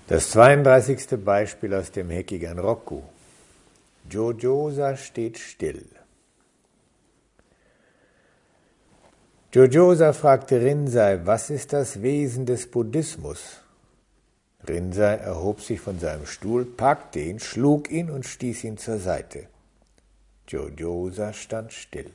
Das 32. Beispiel aus dem Hekigan Roku. Jojosa steht still. Jojosa fragte Rinzai, was ist das Wesen des Buddhismus? Rinzai erhob sich von seinem Stuhl, packte ihn, schlug ihn und stieß ihn zur Seite. Jojosa stand still.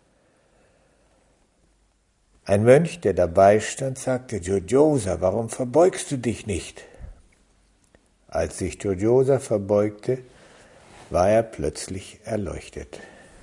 Ein Mönch, der dabei stand, sagte, Jojosa, warum verbeugst du dich nicht? Als sich Jojosa verbeugte, war er plötzlich erleuchtet.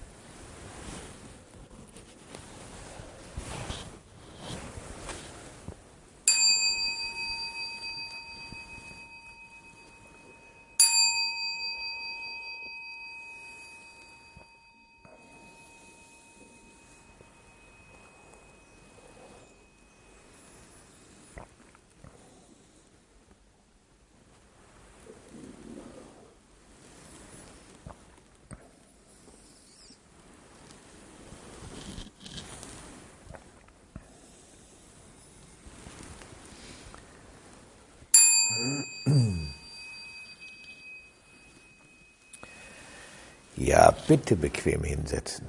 Ja, bitte bequem hinsetzen.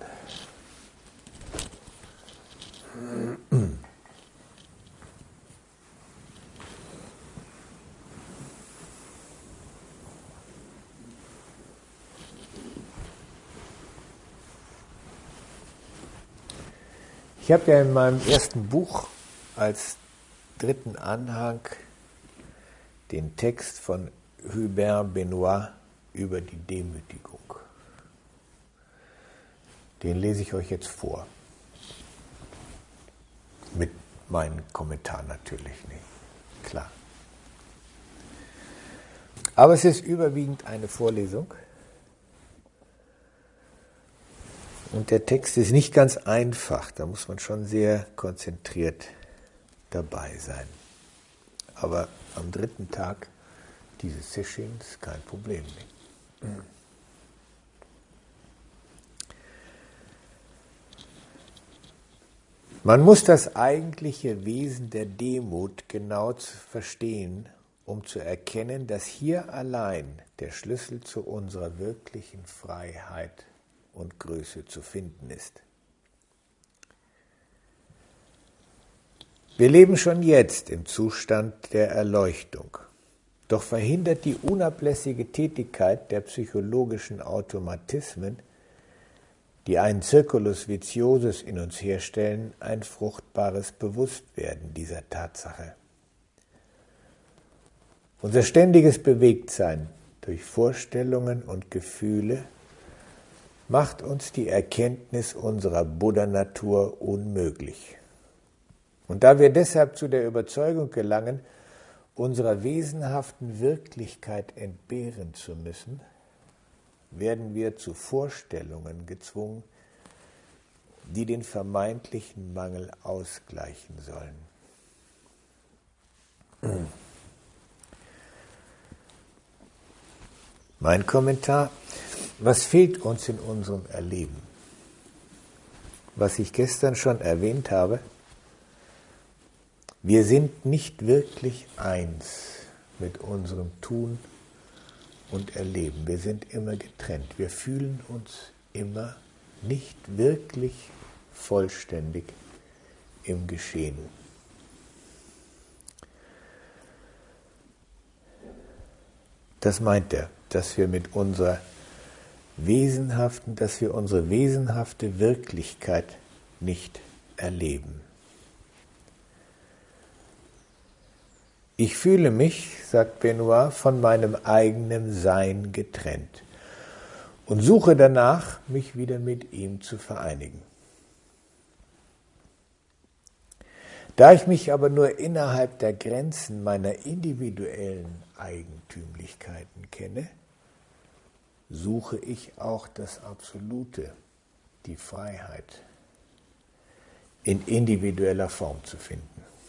Ich habe ja in meinem ersten Buch als dritten Anhang den Text von Hubert Benoit über die Demütigung. Den lese ich euch jetzt vor. Mit meinen Kommentaren natürlich nicht, klar. Aber es ist überwiegend eine Vorlesung. Und der Text ist nicht ganz einfach, da muss man schon sehr konzentriert dabei sein. Aber am dritten Tag dieses Sessions kein Problem mehr. Man muss das eigentliche Wesen der Demut genau verstehen, um zu erkennen, dass hier allein der Schlüssel zu unserer wirklichen Freiheit und Größe zu finden ist. Wir leben schon jetzt im Zustand der Erleuchtung, doch verhindert die unablässige Tätigkeit der psychologischen Automatismen, die einen Circulus Viciosus in uns herstellen, ein fruchtbares Bewusstwerden dieser Tatsache. Unser ständiges Bewegtsein durch Vorstellungen und Gefühle macht uns die Erkenntnis unserer Buddha-Natur unmöglich. Und da wir deshalb zu der Überzeugung gelangen, unserer wesenhaften Wirklichkeit entbehren zu müssen, werden wir zu Vorstellungen gezwungen, die den vermeintlichen Mangel ausgleichen sollen. Mein Kommentar: Was fehlt uns in unserem Erleben? Was ich gestern schon erwähnt habe, wir sind nicht wirklich eins mit unserem Tun und Erleben. Wir sind immer getrennt. Wir fühlen uns immer nicht wirklich vollständig im Geschehen. Das meint er, dass wir mit unserer unsere wesenhafte Wirklichkeit nicht erleben. Ich fühle mich, sagt Benoit, von meinem eigenen Sein getrennt und suche danach, mich wieder mit ihm zu vereinigen. Da ich mich aber nur innerhalb der Grenzen meiner individuellen Eigentümlichkeiten kenne, suche ich auch das Absolute, die Freiheit, in individueller Form zu finden.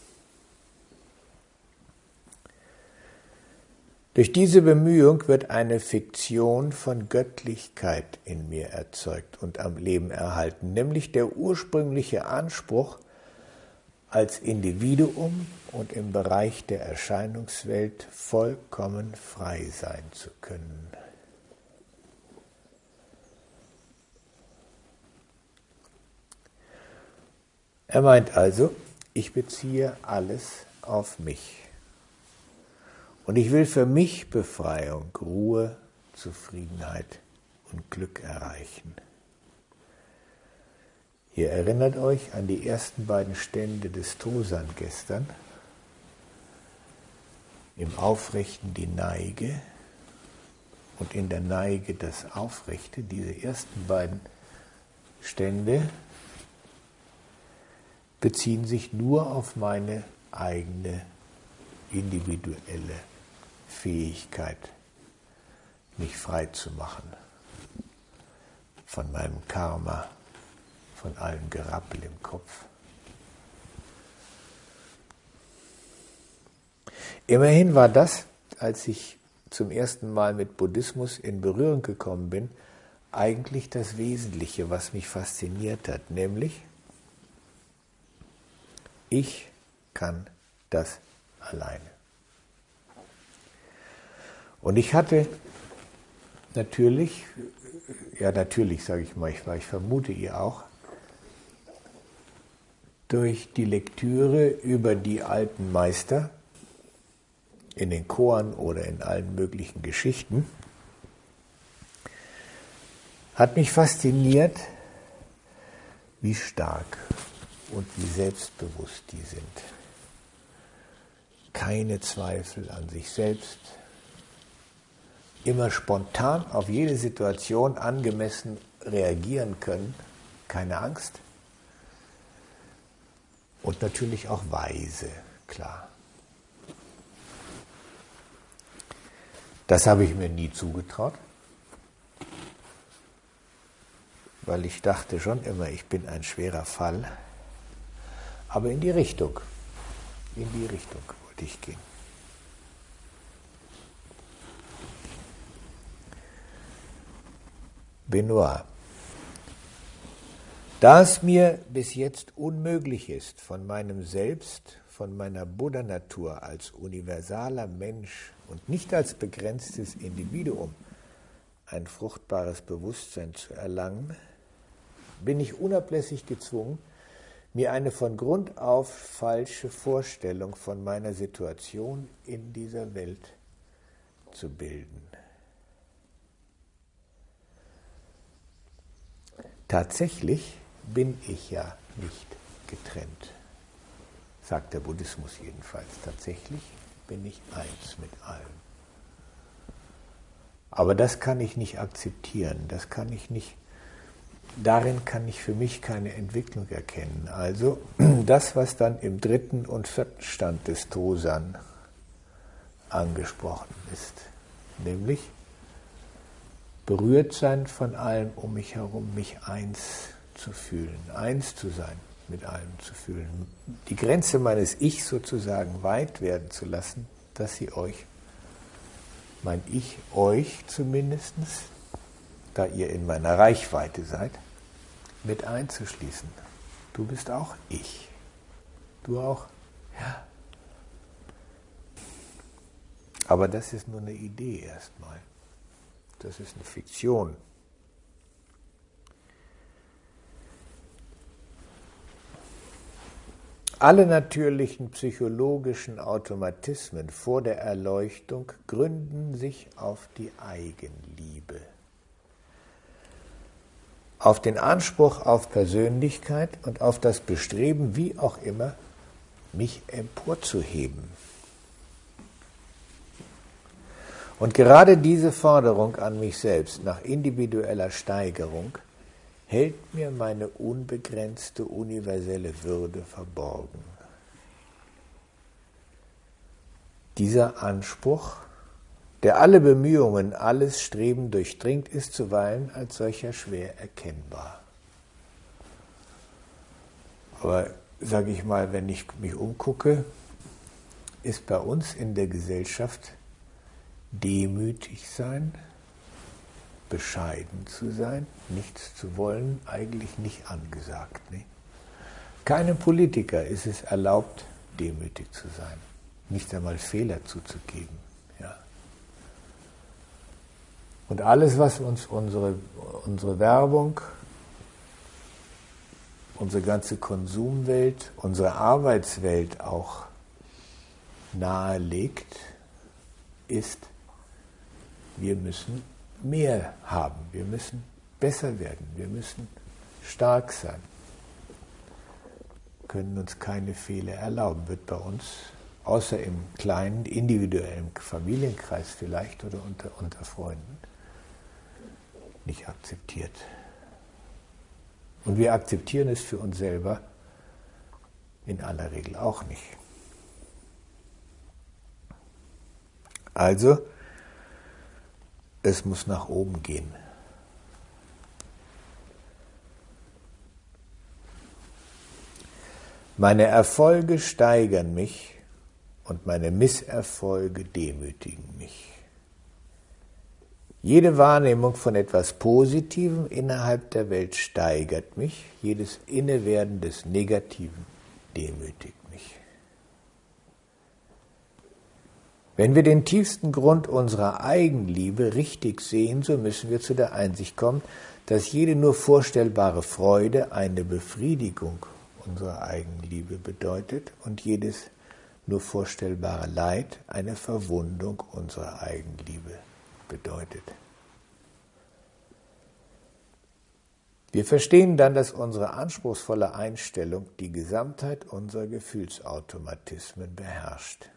Durch diese Bemühung wird eine Fiktion von Göttlichkeit in mir erzeugt und am Leben erhalten, nämlich der ursprüngliche Anspruch, als Individuum und im Bereich der Erscheinungswelt vollkommen frei sein zu können. Er meint also, ich beziehe alles auf mich. Und ich will für mich Befreiung, Ruhe, Zufriedenheit und Glück erreichen. Ihr erinnert euch an die ersten beiden Stände des Tosan gestern. Im Aufrechten die Neige und in der Neige das Aufrechte. Diese ersten beiden Stände beziehen sich nur auf meine eigene individuelle Fähigkeit, mich frei zu machen von meinem Karma, von allem Gerappel im Kopf. Immerhin war das, als ich zum ersten Mal mit Buddhismus in Berührung gekommen bin, eigentlich das Wesentliche, was mich fasziniert hat, nämlich ich kann das alleine. Und ich hatte natürlich sage ich mal, ich vermute ihr auch, durch die Lektüre über die alten Meister in den Koan oder in allen möglichen Geschichten, hat mich fasziniert, wie stark und wie selbstbewusst die sind. Keine Zweifel an sich selbst, immer spontan auf jede Situation angemessen reagieren können, keine Angst und natürlich auch weise, klar. Das habe ich mir nie zugetraut, weil ich dachte schon immer, ich bin ein schwerer Fall, aber in die Richtung wollte ich gehen. Benoit. Da es mir bis jetzt unmöglich ist, von meinem Selbst, von meiner Buddha-Natur als universaler Mensch und nicht als begrenztes Individuum ein fruchtbares Bewusstsein zu erlangen, bin ich unablässig gezwungen, mir eine von Grund auf falsche Vorstellung von meiner Situation in dieser Welt zu bilden. Tatsächlich bin ich ja nicht getrennt, sagt der Buddhismus jedenfalls. Tatsächlich bin ich eins mit allem. Aber das kann ich nicht akzeptieren, darin kann ich für mich keine Entwicklung erkennen. Also das, was dann im 3. und 4. Stand des Tosan angesprochen ist, nämlich berührt sein von allem um mich herum, mich eins zu fühlen, eins zu sein, mit allem zu fühlen. Die Grenze meines Ich sozusagen weit werden zu lassen, dass sie euch, mein Ich euch zumindest, da ihr in meiner Reichweite seid, mit einzuschließen. Du bist auch ich. Du auch? Ja. Aber das ist nur eine Idee erstmal. Das ist eine Fiktion. Alle natürlichen psychologischen Automatismen vor der Erleuchtung gründen sich auf die Eigenliebe, auf den Anspruch auf Persönlichkeit und auf das Bestreben, wie auch immer, mich emporzuheben. Und gerade diese Forderung an mich selbst nach individueller Steigerung hält mir meine unbegrenzte universelle Würde verborgen. Dieser Anspruch, der alle Bemühungen, alles Streben durchdringt, ist zuweilen als solcher schwer erkennbar. Aber, sage ich mal, wenn ich mich umgucke, ist bei uns in der Gesellschaft demütig sein, bescheiden zu sein, nichts zu wollen, eigentlich nicht angesagt. Ne? Keinem Politiker ist es erlaubt, demütig zu sein, nicht einmal Fehler zuzugeben. Ja. Und alles, was uns unsere Werbung, unsere ganze Konsumwelt, unsere Arbeitswelt auch nahelegt, ist, wir müssen mehr haben, wir müssen besser werden, wir müssen stark sein, können uns keine Fehler erlauben, wird bei uns, außer im kleinen, individuellen Familienkreis vielleicht oder unter Freunden, nicht akzeptiert. Und wir akzeptieren es für uns selber in aller Regel auch nicht. Also, es muss nach oben gehen. Meine Erfolge steigern mich und meine Misserfolge demütigen mich. Jede Wahrnehmung von etwas Positivem innerhalb der Welt steigert mich, jedes Innewerden des Negativen demütigt mich. Wenn wir den tiefsten Grund unserer Eigenliebe richtig sehen, so müssen wir zu der Einsicht kommen, dass jede nur vorstellbare Freude eine Befriedigung unserer Eigenliebe bedeutet und jedes nur vorstellbare Leid eine Verwundung unserer Eigenliebe bedeutet. Wir verstehen dann, dass unsere anspruchsvolle Einstellung die Gesamtheit unserer Gefühlsautomatismen beherrscht.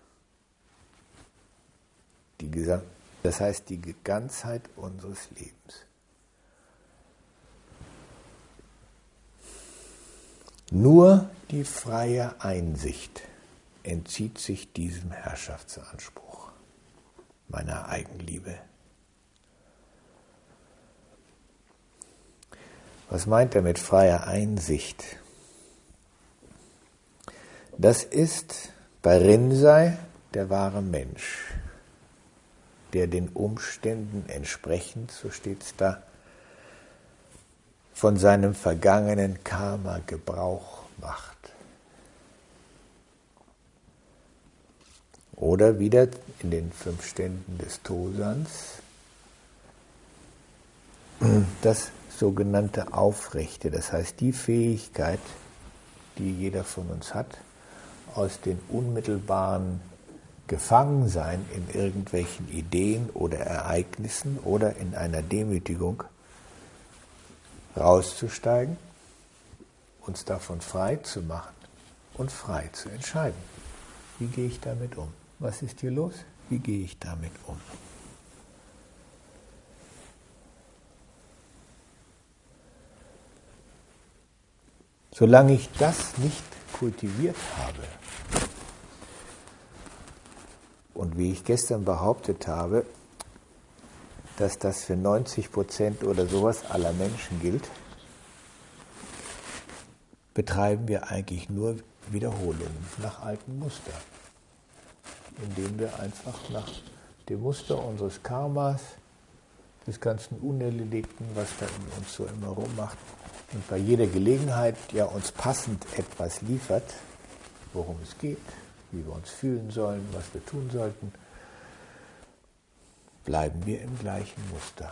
Das heißt die Ganzheit unseres Lebens. Nur die freie Einsicht entzieht sich diesem Herrschaftsanspruch meiner Eigenliebe. Was meint er mit freier Einsicht? Das ist bei Rinzai der wahre Mensch, der den Umständen entsprechend, so steht es da, von seinem vergangenen Karma Gebrauch macht. Oder wieder in den 5 Ständen des Tosans, das sogenannte Aufrechte, das heißt die Fähigkeit, die jeder von uns hat, aus den unmittelbaren Gefangensein in irgendwelchen Ideen oder Ereignissen oder in einer Demütigung rauszusteigen, uns davon frei zu machen und frei zu entscheiden. Wie gehe ich damit um? Was ist hier los? Wie gehe ich damit um? Solange ich das nicht kultiviert habe und wie ich gestern behauptet habe, dass das für 90% oder sowas aller Menschen gilt, betreiben wir eigentlich nur Wiederholungen nach alten Mustern, indem wir einfach nach dem Muster unseres Karmas, des ganzen Unerledigten, was da in uns so immer rummacht, und bei jeder Gelegenheit ja uns passend etwas liefert, worum es geht, wie wir uns fühlen sollen, was wir tun sollten, bleiben wir im gleichen Muster.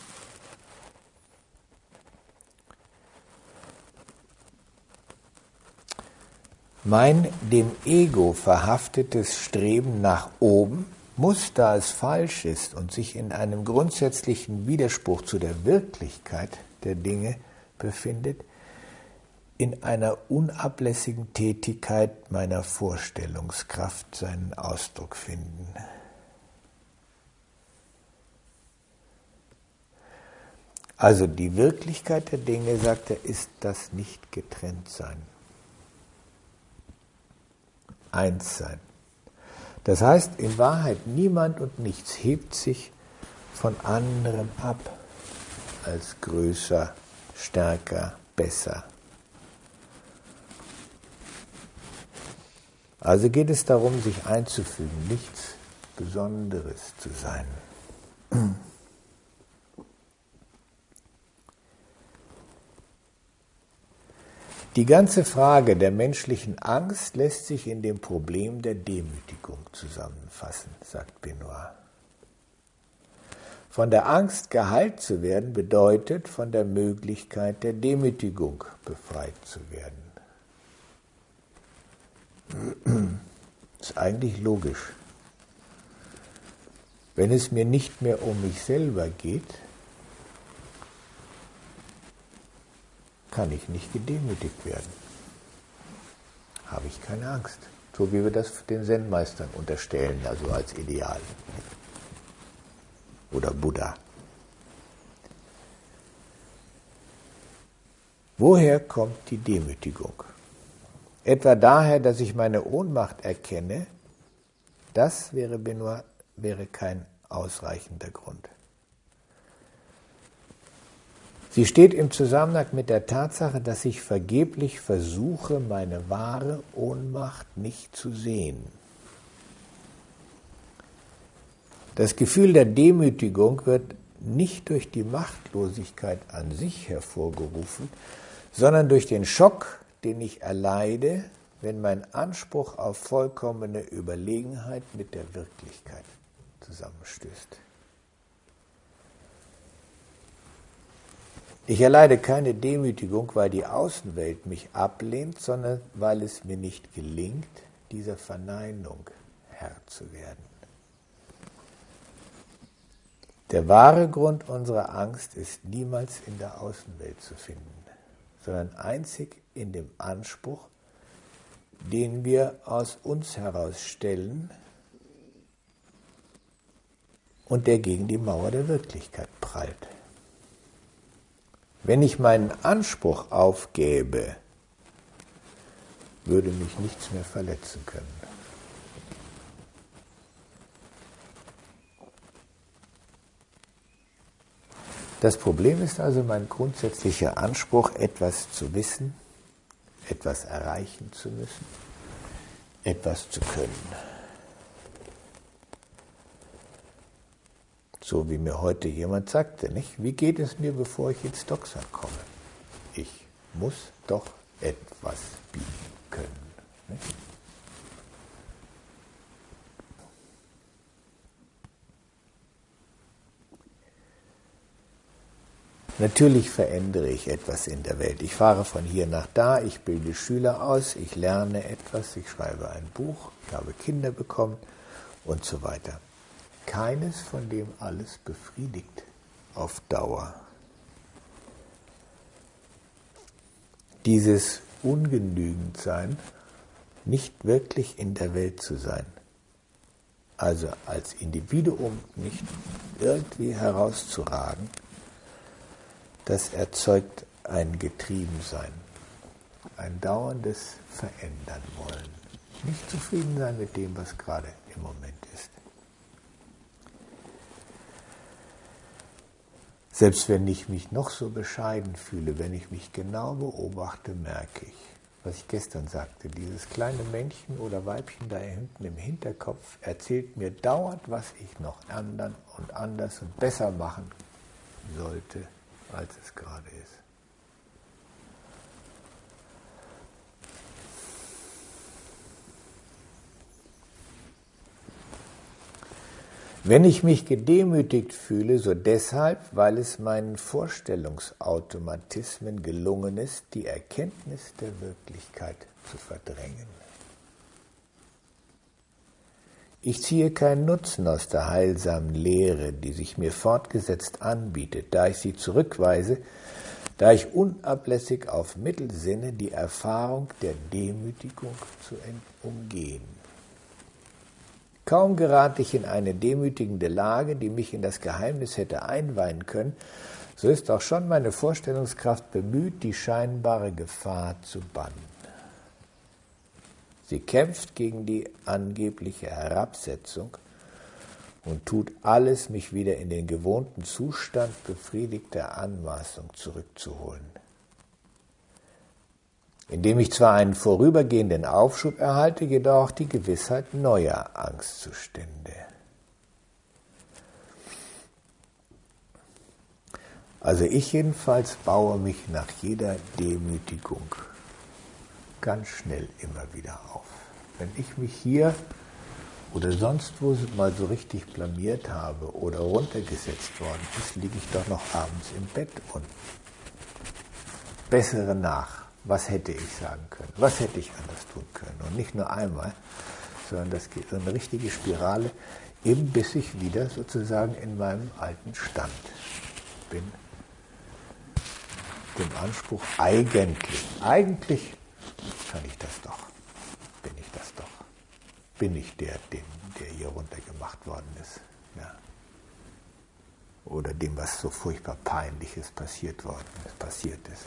Mein dem Ego verhaftetes Streben nach oben muss, da es falsch ist und sich in einem grundsätzlichen Widerspruch zu der Wirklichkeit der Dinge befindet, in einer unablässigen Tätigkeit meiner Vorstellungskraft seinen Ausdruck finden. Also die Wirklichkeit der Dinge, sagt er, ist das Nicht-Getrenntsein. Einssein. Das heißt, in Wahrheit, niemand und nichts hebt sich von anderem ab als größer, stärker, besser. Also geht es darum, sich einzufügen, nichts Besonderes zu sein. Die ganze Frage der menschlichen Angst lässt sich in dem Problem der Demütigung zusammenfassen, sagt Benoit. Von der Angst geheilt zu werden, bedeutet, von der Möglichkeit der Demütigung befreit zu werden. Das ist eigentlich logisch. Wenn es mir nicht mehr um mich selber geht, kann ich nicht gedemütigt werden. Habe ich keine Angst. So wie wir das den Zen-Meistern unterstellen, also als Ideal. Oder Buddha. Woher kommt die Demütigung? Etwa daher, dass ich meine Ohnmacht erkenne, das wäre kein ausreichender Grund. Sie steht im Zusammenhang mit der Tatsache, dass ich vergeblich versuche, meine wahre Ohnmacht nicht zu sehen. Das Gefühl der Demütigung wird nicht durch die Machtlosigkeit an sich hervorgerufen, sondern durch den Schock, den ich erleide, wenn mein Anspruch auf vollkommene Überlegenheit mit der Wirklichkeit zusammenstößt. Ich erleide keine Demütigung, weil die Außenwelt mich ablehnt, sondern weil es mir nicht gelingt, dieser Verneinung Herr zu werden. Der wahre Grund unserer Angst ist niemals in der Außenwelt zu finden, sondern einzig in dem Anspruch, den wir aus uns heraus stellen und der gegen die Mauer der Wirklichkeit prallt. Wenn ich meinen Anspruch aufgäbe, würde mich nichts mehr verletzen können. Das Problem ist also mein grundsätzlicher Anspruch, etwas zu wissen, etwas erreichen zu müssen, etwas zu können. So wie mir heute jemand sagte, nicht? Wie geht es mir, bevor ich ins Doxa komme? Ich muss doch etwas bieten können. Nicht? Natürlich verändere ich etwas in der Welt. Ich fahre von hier nach da, ich bilde Schüler aus, ich lerne etwas, ich schreibe ein Buch, ich habe Kinder bekommen und so weiter. Keines von dem alles befriedigt auf Dauer. Dieses Ungenügendsein, nicht wirklich in der Welt zu sein, also als Individuum nicht irgendwie herauszuragen, das erzeugt ein Getriebensein, ein dauerndes Verändern wollen, nicht zufrieden sein mit dem, was gerade im Moment ist. Selbst wenn ich mich noch so bescheiden fühle, wenn ich mich genau beobachte, merke ich, was ich gestern sagte, dieses kleine Männchen oder Weibchen da hinten im Hinterkopf erzählt mir dauernd, was ich noch ändern und anders und besser machen sollte, als es gerade ist. Wenn ich mich gedemütigt fühle, so deshalb, weil es meinen Vorstellungsautomatismen gelungen ist, die Erkenntnis der Wirklichkeit zu verdrängen. Ich ziehe keinen Nutzen aus der heilsamen Lehre, die sich mir fortgesetzt anbietet, da ich sie zurückweise, da ich unablässig auf Mittel sinne, die Erfahrung der Demütigung zu umgehen. Kaum gerate ich in eine demütigende Lage, die mich in das Geheimnis hätte einweihen können, so ist auch schon meine Vorstellungskraft bemüht, die scheinbare Gefahr zu bannen. Sie kämpft gegen die angebliche Herabsetzung und tut alles, mich wieder in den gewohnten Zustand befriedigter Anmaßung zurückzuholen. Indem ich zwar einen vorübergehenden Aufschub erhalte, jedoch auch die Gewissheit neuer Angstzustände. Also ich jedenfalls baue mich nach jeder Demütigung ganz schnell immer wieder auf. Wenn ich mich hier oder sonst wo mal so richtig blamiert habe oder runtergesetzt worden ist, liege ich doch noch abends im Bett und bessere nach. Was hätte ich sagen können? Was hätte ich anders tun können? Und nicht nur einmal, sondern das geht so eine richtige Spirale, eben bis ich wieder sozusagen in meinem alten Stand bin. Dem Anspruch, eigentlich kann ich das doch, bin ich das doch. Bin ich der hier runtergemacht worden ist. Ja. Oder dem, was so furchtbar Peinliches passiert ist.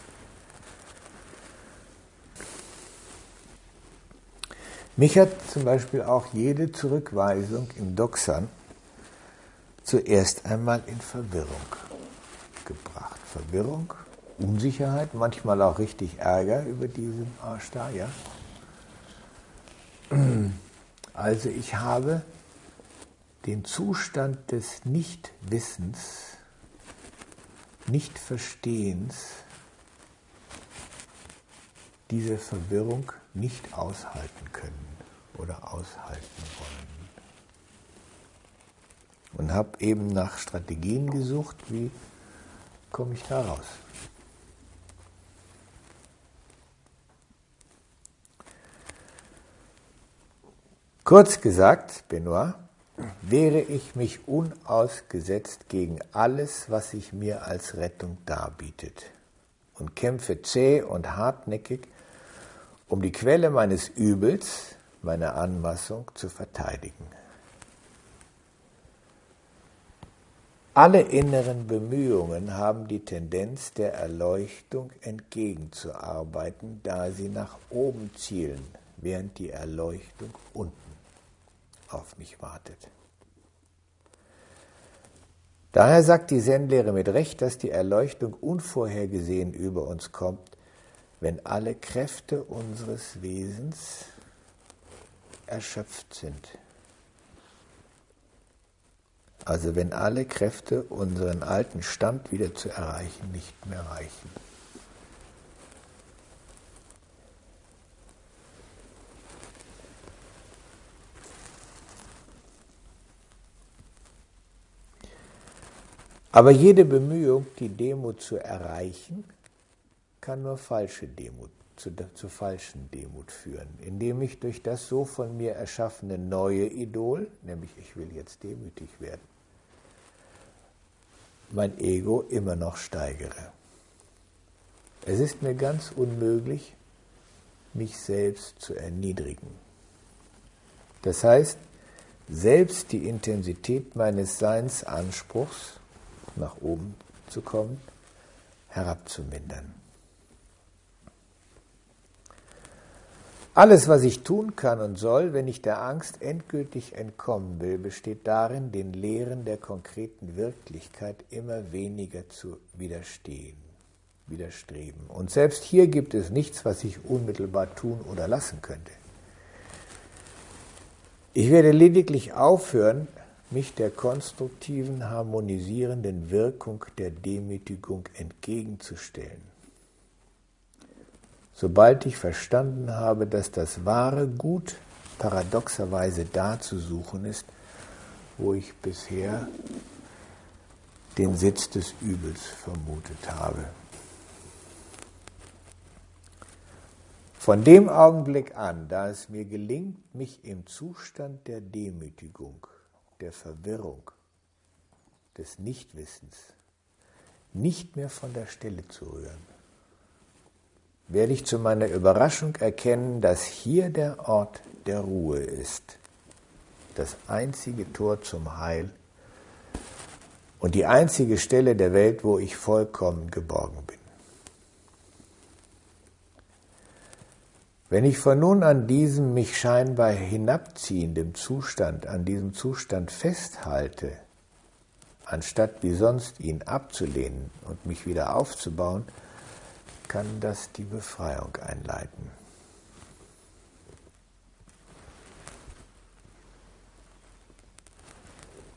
Mich hat zum Beispiel auch jede Zurückweisung im Doxan zuerst einmal in Verwirrung gebracht. Verwirrung, Unsicherheit, manchmal auch richtig Ärger über diesen Arsch da, ja. Also ich habe den Zustand des Nichtwissens, Nichtverstehens, diese Verwirrung nicht aushalten können oder aushalten wollen. Und habe eben nach Strategien gesucht, wie komme ich da raus. Kurz gesagt, Benoit, wehre ich mich unausgesetzt gegen alles, was sich mir als Rettung darbietet und kämpfe zäh und hartnäckig, um die Quelle meines Übels, meine Anmaßung, zu verteidigen. Alle inneren Bemühungen haben die Tendenz, der Erleuchtung entgegenzuarbeiten, da sie nach oben zielen, während die Erleuchtung unten auf mich wartet. Daher sagt die Zen-Lehre mit Recht, dass die Erleuchtung unvorhergesehen über uns kommt, wenn alle Kräfte unseres Wesens erschöpft sind. Also wenn alle Kräfte, unseren alten Stand wieder zu erreichen, nicht mehr reichen. Aber jede Bemühung, die Demut zu erreichen, kann nur falsche Demut, zu falschen Demut führen, indem ich durch das so von mir erschaffene neue Idol, nämlich ich will jetzt demütig werden, mein Ego immer noch steigere. Es ist mir ganz unmöglich, mich selbst zu erniedrigen. Das heißt, selbst die Intensität meines Seinsanspruchs, nach oben zu kommen, herabzumindern. Alles, was ich tun kann und soll, wenn ich der Angst endgültig entkommen will, besteht darin, den Lehren der konkreten Wirklichkeit immer weniger zu widerstreben. Und selbst hier gibt es nichts, was ich unmittelbar tun oder lassen könnte. Ich werde lediglich aufhören, mich der konstruktiven, harmonisierenden Wirkung der Demütigung entgegenzustellen. Sobald ich verstanden habe, dass das wahre Gut paradoxerweise da zu suchen ist, wo ich bisher den Sitz des Übels vermutet habe. Von dem Augenblick an, da es mir gelingt, mich im Zustand der Demütigung, der Verwirrung, des Nichtwissens nicht mehr von der Stelle zu rühren, werde ich zu meiner Überraschung erkennen, dass hier der Ort der Ruhe ist, das einzige Tor zum Heil und die einzige Stelle der Welt, wo ich vollkommen geborgen bin. Wenn ich von nun an diesem mich scheinbar hinabziehenden Zustand, an diesem Zustand festhalte, anstatt wie sonst ihn abzulehnen und mich wieder aufzubauen, kann das die Befreiung einleiten.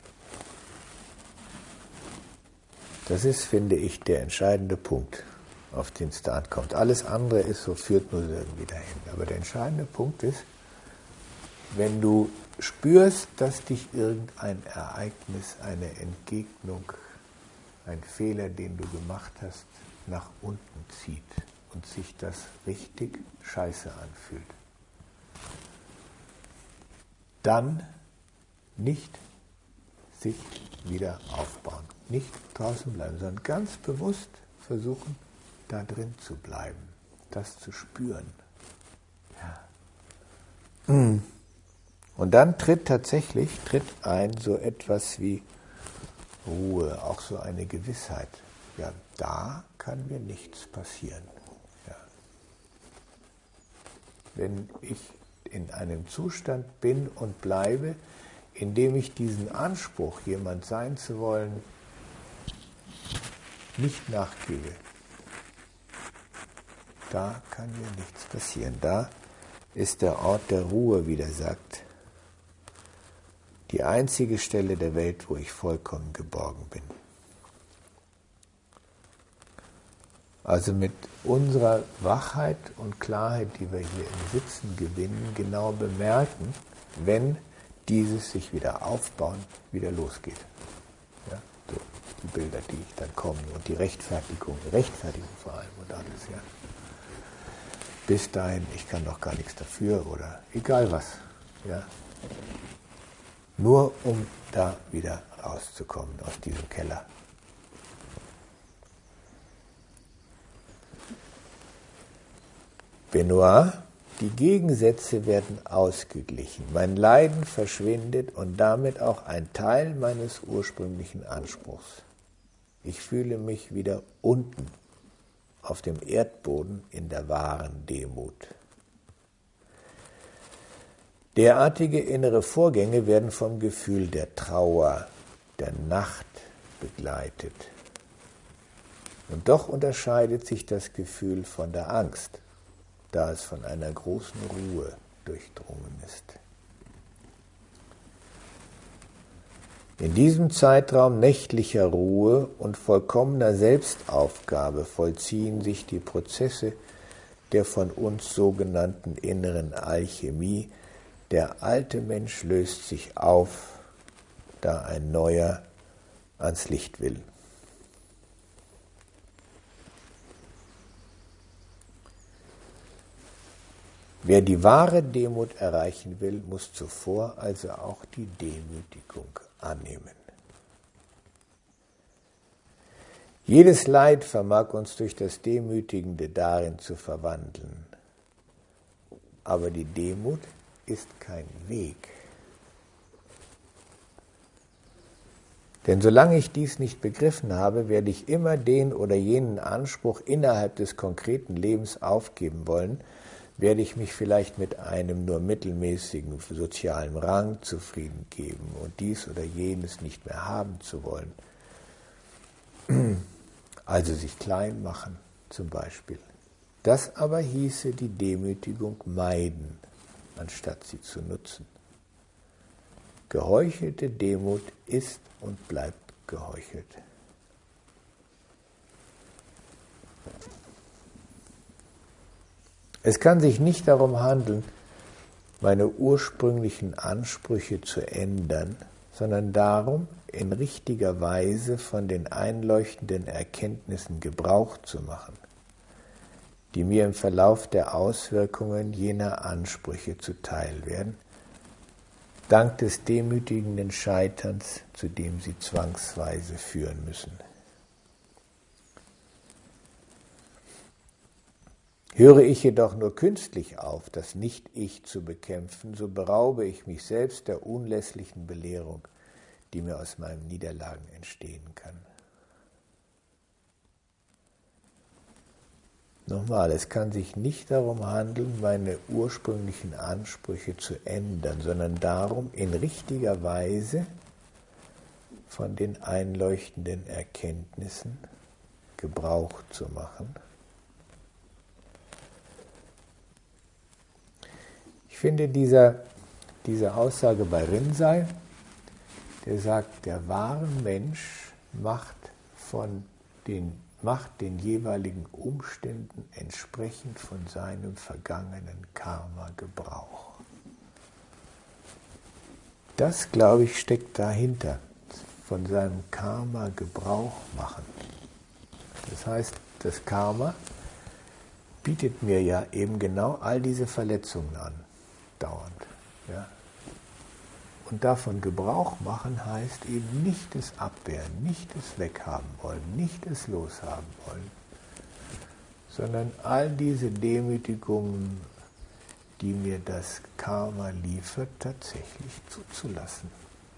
Das ist, finde ich, der entscheidende Punkt, auf den es da ankommt. Alles andere ist so, führt nur irgendwie dahin. Aber der entscheidende Punkt ist, wenn du spürst, dass dich irgendein Ereignis, eine Entgegnung, ein Fehler, den du gemacht hast, nach unten zieht und sich das richtig scheiße anfühlt, dann nicht sich wieder aufbauen, nicht draußen bleiben, sondern ganz bewusst versuchen, da drin zu bleiben, das zu spüren. Ja. Und dann tritt ein so etwas wie Ruhe, auch so eine Gewissheit. Ja, da kann mir nichts passieren. Ja. Wenn ich in einem Zustand bin und bleibe, in dem ich diesen Anspruch, jemand sein zu wollen, nicht nachgebe, da kann mir nichts passieren. Da ist der Ort der Ruhe, wie der sagt, die einzige Stelle der Welt, wo ich vollkommen geborgen bin. Also mit unserer Wachheit und Klarheit, die wir hier im Sitzen gewinnen, genau bemerken, wenn dieses sich wieder aufbauen, wieder losgeht. Ja, so die Bilder, die dann kommen und die Rechtfertigung vor allem und alles. Ja. Bis dahin, ich kann doch gar nichts dafür oder egal was. Ja. Nur um da wieder rauszukommen aus diesem Keller. Benoit, die Gegensätze werden ausgeglichen. Mein Leiden verschwindet und damit auch ein Teil meines ursprünglichen Anspruchs. Ich fühle mich wieder unten, auf dem Erdboden in der wahren Demut. Derartige innere Vorgänge werden vom Gefühl der Trauer, der Nacht begleitet. Und doch unterscheidet sich das Gefühl von der Angst, da es von einer großen Ruhe durchdrungen ist. In diesem Zeitraum nächtlicher Ruhe und vollkommener Selbstaufgabe vollziehen sich die Prozesse der von uns sogenannten inneren Alchemie. Der alte Mensch löst sich auf, da ein neuer ans Licht will. Wer die wahre Demut erreichen will, muss zuvor also auch die Demütigung annehmen. Jedes Leid vermag uns durch das Demütigende darin zu verwandeln. Aber die Demut ist kein Weg. Denn solange ich dies nicht begriffen habe, werde ich immer den oder jenen Anspruch innerhalb des konkreten Lebens aufgeben wollen, werde ich mich vielleicht mit einem nur mittelmäßigen sozialen Rang zufrieden geben und dies oder jenes nicht mehr haben zu wollen. Also sich klein machen zum Beispiel. Das aber hieße die Demütigung meiden, anstatt sie zu nutzen. Geheuchelte Demut ist und bleibt geheuchelt. Es kann sich nicht darum handeln, meine ursprünglichen Ansprüche zu ändern, sondern darum, in richtiger Weise von den einleuchtenden Erkenntnissen Gebrauch zu machen, die mir im Verlauf der Auswirkungen jener Ansprüche zuteil werden, dank des demütigenden Scheiterns, zu dem sie zwangsweise führen müssen. Höre ich jedoch nur künstlich auf, das Nicht-Ich zu bekämpfen, so beraube ich mich selbst der unlässlichen Belehrung, die mir aus meinen Niederlagen entstehen kann. Nochmal, es kann sich nicht darum handeln, meine ursprünglichen Ansprüche zu ändern, sondern darum, in richtiger Weise von den einleuchtenden Erkenntnissen Gebrauch zu machen. Ich finde diese Aussage bei Rinzai, der sagt, der wahre Mensch macht von den macht den jeweiligen Umständen entsprechend von seinem vergangenen Karma Gebrauch. Das, glaube ich, steckt dahinter, von seinem Karma Gebrauch machen. Das heißt, das Karma bietet mir ja eben genau all diese Verletzungen an, dauernd. Ja? Und davon Gebrauch machen heißt eben nicht es abwehren, nicht es weghaben wollen, nicht es loshaben wollen, sondern all diese Demütigungen, die mir das Karma liefert, tatsächlich zuzulassen.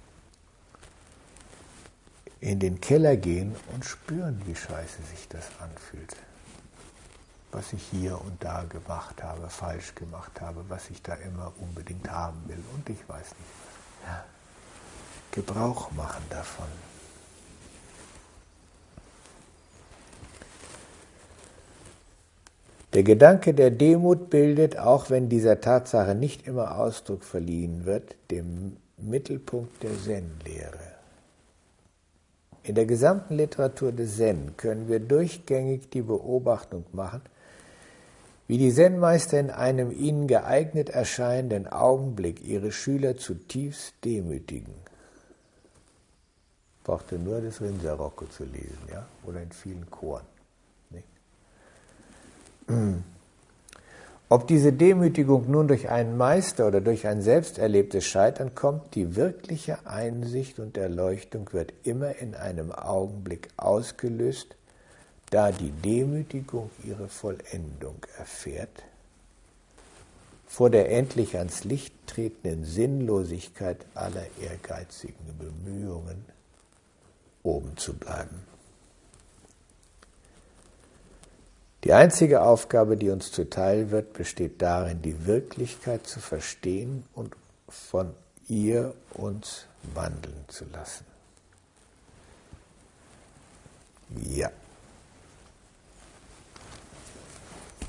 In den Keller gehen und spüren, wie scheiße sich das anfühlt. Was ich hier und da gemacht habe, falsch gemacht habe, was ich da immer unbedingt haben will und ich weiß nicht was. Ja. Gebrauch machen davon. Der Gedanke der Demut bildet, auch wenn dieser Tatsache nicht immer Ausdruck verliehen wird, den Mittelpunkt der Zen-Lehre. In der gesamten Literatur des Zen können wir durchgängig die Beobachtung machen, wie die Zen-Meister in einem ihnen geeignet erscheinenden Augenblick ihre Schüler zutiefst demütigen. Brauchte nur das Rinzai-Rokku zu lesen, ja? Oder in vielen Choren. Nicht? Ob diese Demütigung nun durch einen Meister oder durch ein selbst erlebtes Scheitern kommt, die wirkliche Einsicht und Erleuchtung wird immer in einem Augenblick ausgelöst, da die Demütigung ihre Vollendung erfährt, vor der endlich ans Licht tretenden Sinnlosigkeit aller ehrgeizigen Bemühungen, oben zu bleiben. Die einzige Aufgabe, die uns zuteil wird, besteht darin, die Wirklichkeit zu verstehen und von ihr uns wandeln zu lassen. Ja.